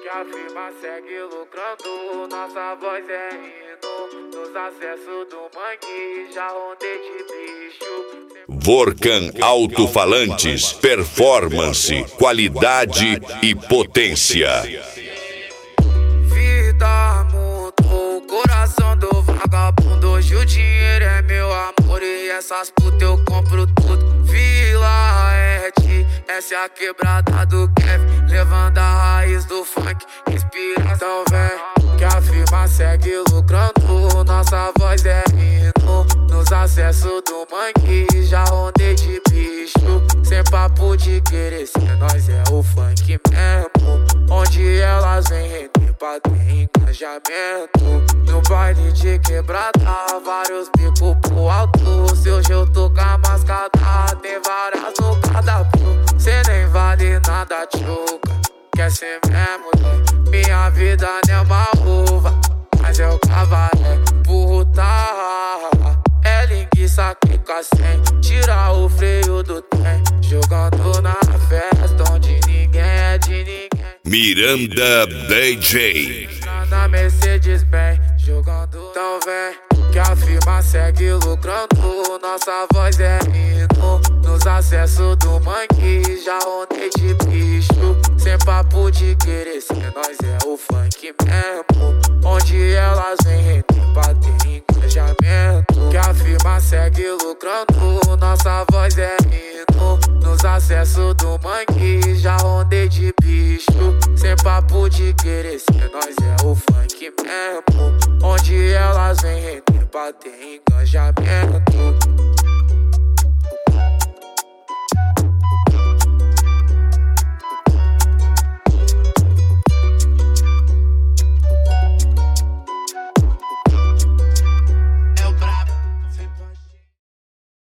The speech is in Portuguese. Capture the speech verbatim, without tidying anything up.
Que a firma segue lucrando, nossa voz é hino. Nos acessos do mangue, já rondei de bicho. Vorcan Alto-Falantes, performance, qualidade e potência. Vida mudou, coração do vagabundo. Hoje o dinheiro é meu amor e essas putas eu compro tudo. Vila Ed, essa é a quebrada do Kevin, levando a raiz do funk, inspiração vem. Que a firma segue lucrando, nossa voz é hino. Nos acessos do mangue, já rondei de bicho. Sem papo de querer ser, nós é o funk mesmo. Onde elas vêm render pra ter engajamento. No baile de quebrada, vários bicos pro alto. Se hoje eu tô com a mascada, tem várias no cardápio. Cê nem vale nada, tchuca, quer ser mesmo, né? Minha vida não é uma uva, mas eu cavalé, puta. É linguiça que sem, tira o freio do trem. Jogando na festa onde ninguém é de ninguém. Miranda D J. Na Mercedes bem, jogando. Então vem, que a firma segue lucrando, nossa voz é hino. Nos acessos do mangue, já rondei de bicho. Sem papo de querer ser, nós é o funk mesmo. Onde elas vêm render pra ter engajamento. Que a firma segue lucrando, nossa voz é hino. Nos acessos do mangue, já rondei de bicho. Sem papo de querer ser, nós é o funk mesmo. Onde elas vêm render pra ter engajamento.